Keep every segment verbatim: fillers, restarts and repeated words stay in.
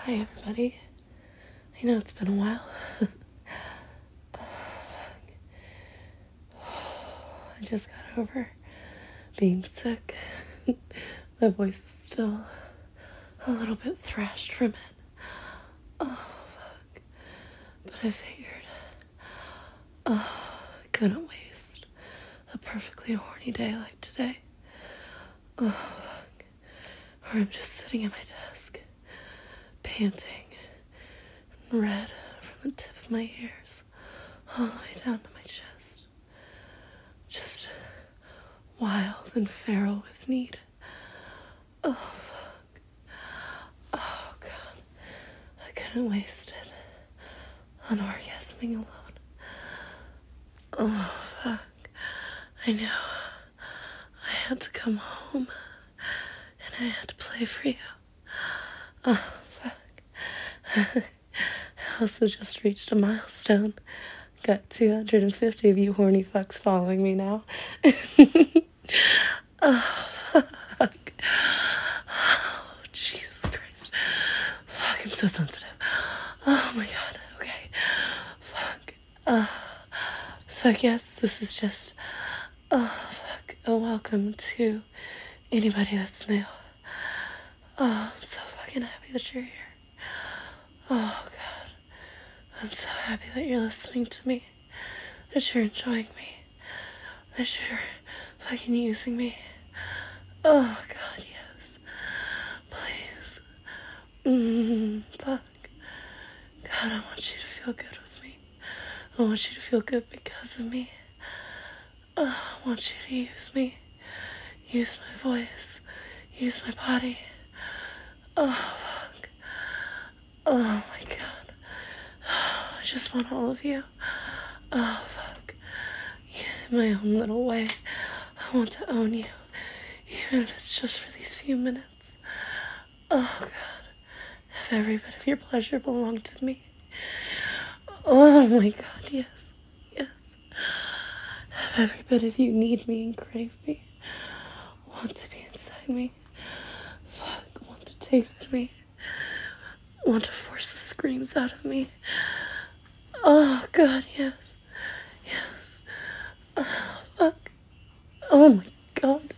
Hi, everybody. I know it's been a while. I just got over being sick. My voice is still a little bit thrashed from it. Oh, fuck. But I figured, oh, I couldn't waste a perfectly horny day like today. Oh, fuck. Or I'm just sitting at my desk, panting and red from the tip of my ears all the way down to my chest. Just wild and feral with need. Oh, fuck. Oh, God. I couldn't waste it on orgasming alone. Oh, fuck. I knew I had to come home and I had to play for you. Oh, fuck. I also just reached a milestone. Got two hundred fifty of you horny fucks following me now. Oh, fuck. Oh, Jesus Christ. Fuck, I'm so sensitive. Oh, my God. Okay. Fuck. Uh, so I guess this is just, oh, fuck, a welcome to anybody that's new. Oh, I'm so fucking happy that you're here. Oh, God. I'm so happy that you're listening to me. That you're enjoying me. That you're fucking using me. Oh, God, yes. Please. Mm, fuck. God, I want you to feel good with me. I want you to feel good because of me. Oh, I want you to use me. Use my voice. Use my body. Oh, fuck. Oh, my God. I just want all of you. Oh, fuck. In my own little way. I want to own you. Even if it's just for these few minutes. Oh, God. Have every bit of your pleasure belong to me. Oh, my God, yes. Yes. Have every bit of you need me and crave me. Want to be inside me. Fuck. Want to taste me. Want to force the screams out of me. Oh, God, yes. Yes. Oh, fuck. Oh, my God.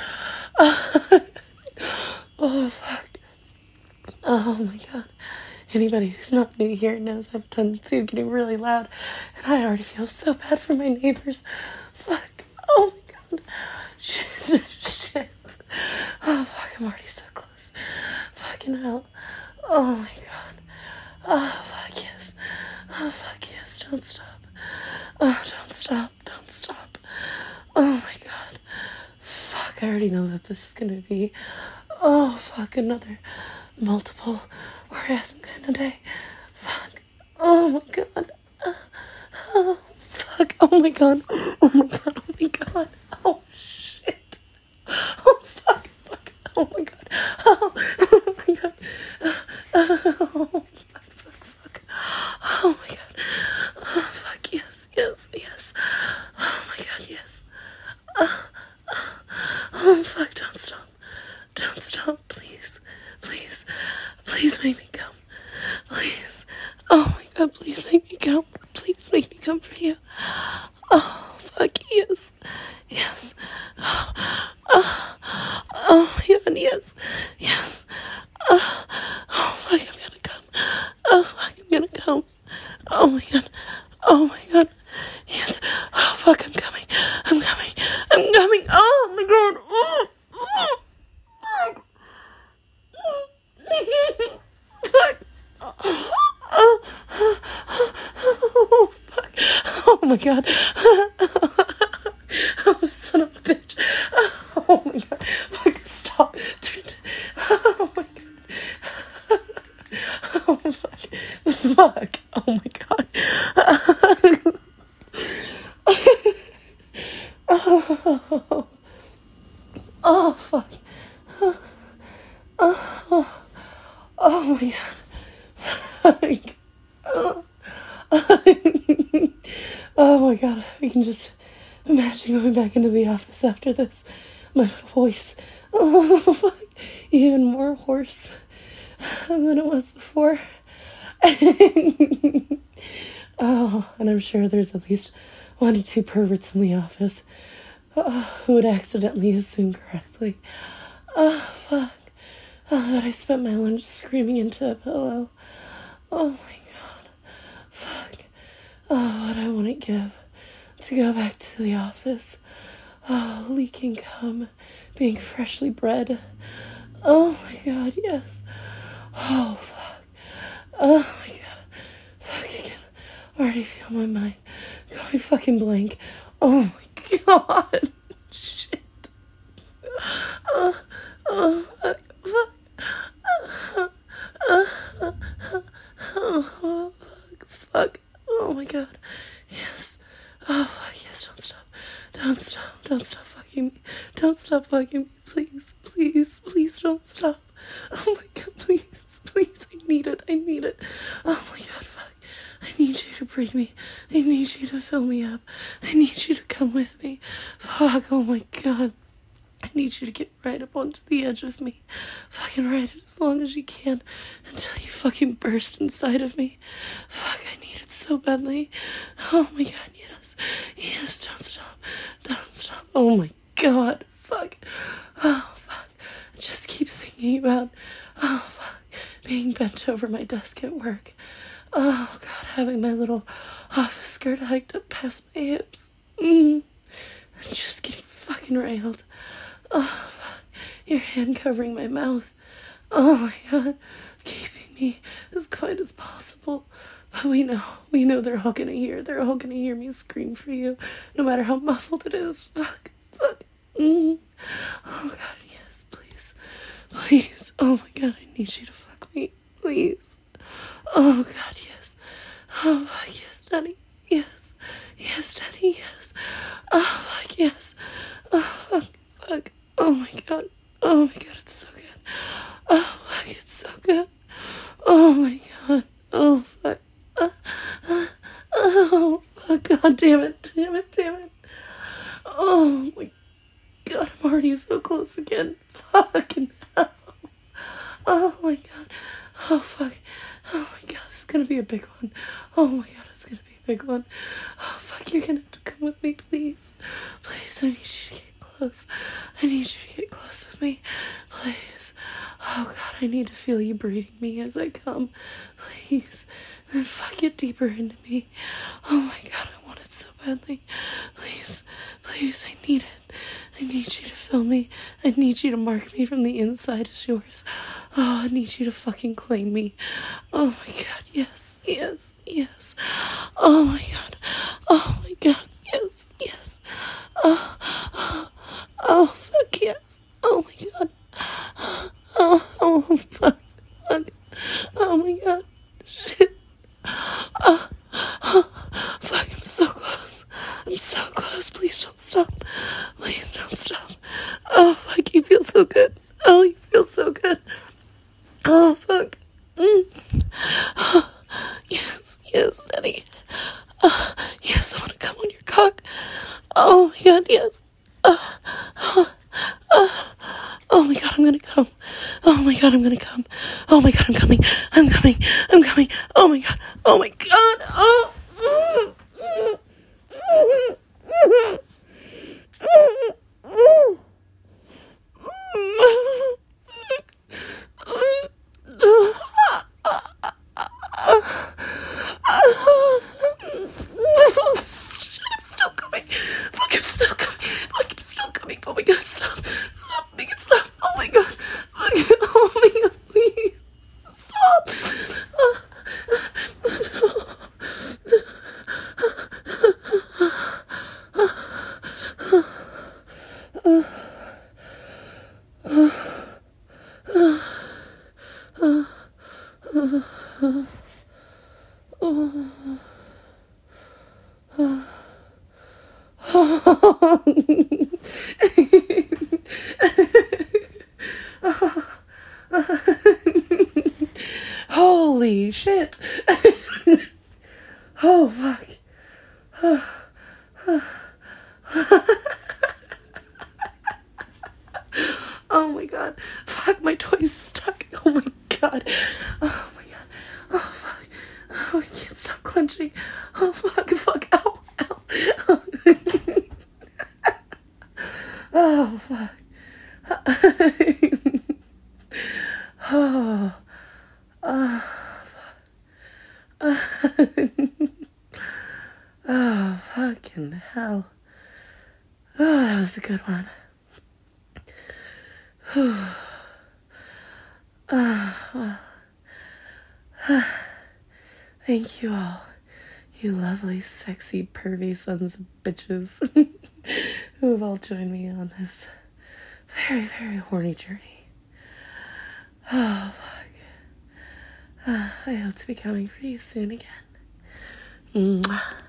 Oh, fuck. Oh, my God. Anybody who's not new here knows I've done too, getting really loud. And I already feel so bad for my neighbors. Fuck. Oh, my God. Shit. Shit. Oh, fuck. I'm already so close. Fucking hell. Oh, my God. Oh, fuck, yes. Oh, fuck, yes. Don't stop. Oh, don't stop. Don't stop. Oh, my God. Fuck, I already know that this is gonna be, oh, fuck, another multiple orgasm kind of day. Fuck. Oh, my God. Uh, oh, fuck. Oh, my God. Oh, my God. Oh, my God. Oh, shit. Oh, fuck. Fuck. Oh, my God. Oh, oh my God. Oh, fuck, fuck, fuck. Oh, my God. Oh, fuck, yes, yes, yes. Oh, my God, yes. Oh, oh, oh, fuck, don't stop. Don't stop, please. Please. Please make me come. Please. Oh, my God, please make me come. Please make me come for you. Oh, fuck, yes. Yes. Oh, oh, oh my God, yes. Yes. Oh, oh, fuck, I'm gonna come. Oh, fuck, I'm gonna come. Oh, my God. Oh, my God. Yes. Oh, fuck, I'm coming. I'm coming. I'm coming. Oh, my God. Oh, oh, fuck. Fuck. Oh, oh, oh, fuck. Oh, my God. Oh, son of a bitch. Oh, my God. Fuck, stop. Oh, my God. Oh, fuck. Fuck. Oh, my God. Oh, oh, fuck. Oh, oh, my God. Fuck. Oh. Oh, my God. I can just imagine going back into the office after this. My voice. Oh, fuck. Even more hoarse. than it was before. Oh, and I'm sure there's at least one or two perverts in the office uh, who would accidentally assume correctly. Oh, fuck. Oh, that I spent my lunch screaming into a pillow. Oh, my God. Fuck. Oh, what I want to give to go back to the office. Oh, leaking cum, being freshly bred. Oh, my God, yes. Oh, fuck. Oh, my God. Fuck, I can already feel my mind going fucking blank. Oh, my God. Shit. Oh, oh, fuck, fuck. Uh, uh, uh, uh, oh, fuck, fuck. Oh, my God. Yes. Oh, fuck, yes, don't stop. Don't stop. Don't stop fucking me. Don't stop fucking me. Please, please, please don't stop. Oh, my God, please, please. I need it. I need it. Oh, my God, fuck. I need you to breathe me. I need you to fill me up. I need you to come with me. Fuck, oh, my God. I need you to get right up onto the edge with me. Fucking ride it as long as you can until you fucking burst inside of me. Fuck, I need it so badly. Oh my God, yes. Yes, don't stop. Don't stop. Oh my God. Fuck. Oh, fuck. I just keep thinking about, oh, fuck, being bent over my desk at work. Oh, God, having my little office skirt hiked up past my hips. Mm. And just getting fucking railed. Oh, fuck. Your hand covering my mouth. Oh, my God. Keeping me as quiet as possible. But we know, we know they're all gonna hear. They're all gonna hear me scream for you, no matter how muffled it is. Fuck. Fuck. Mm. Oh, God, yes, please. Please. Oh, my God, I need you to fuck me. Please. Oh, God, yes. Oh, fuck, yes, Daddy. Yes. Yes, Daddy, yes. Oh, fuck, yes. Oh, fuck, fuck. Oh, my God. Oh, my God, it's so good. Oh, fuck, it's so good. Oh, my God. Oh, fuck. Uh, uh, oh, fuck. God damn it. Damn it, damn it. Oh, my God, I'm already so close again. Fucking hell. Oh, my God. Oh, fuck. Oh, my God, this is gonna be a big one. Oh, my God, it's gonna be a big one. Oh, fuck, you're gonna have to come with me, please. Please, I need you to get close. I need you to get close with me. Please. Oh, God, I need to feel you breathing me as I come. Please. Then fuck it deeper into me. Oh, my God, I want it so badly. Please. Please, I need it. I need you to fill me. I need you to mark me from the inside as yours. Oh, I need you to fucking claim me. Oh, my God, yes, yes, yes. Oh, my God. Oh, my God, yes, yes. Oh, oh, oh, fuck, yes. Oh, my God. Oh, oh, fuck, fuck. Oh, my God. Shit. Oh, oh, fuck, I'm so close. I'm so close. Please don't stop. Please don't stop. Oh, fuck, you feel so good. Oh, you feel so good. Oh, fuck. Mm. Oh, yes, yes, Daddy. Oh, yes, I want to come on your cock. Oh, my God, yes. Oh, oh, oh, oh, my God, I'm going to come. Oh, my God, I'm going to come. Oh, my God, I'm coming. I'm coming. I'm coming. Oh, my God. Oh, my God. Oh. Mm. Mm. Mm. Mm. Mm. Shit, I'm still coming. Fuck, I'm still coming. Fuck, I'm still coming. Oh my God, stop. Stop, make it stop. Oh my God. Fuck, oh my God, please. Stop. Holy shit. Oh, fuck. Oh my God. Fuck, my toy's stuck. Oh my God. uh, well, thank you all, you lovely, sexy, pervy sons of bitches who have all joined me on this very, very horny journey. Oh, fuck. Uh, I hope to be coming for you soon again. Mwah.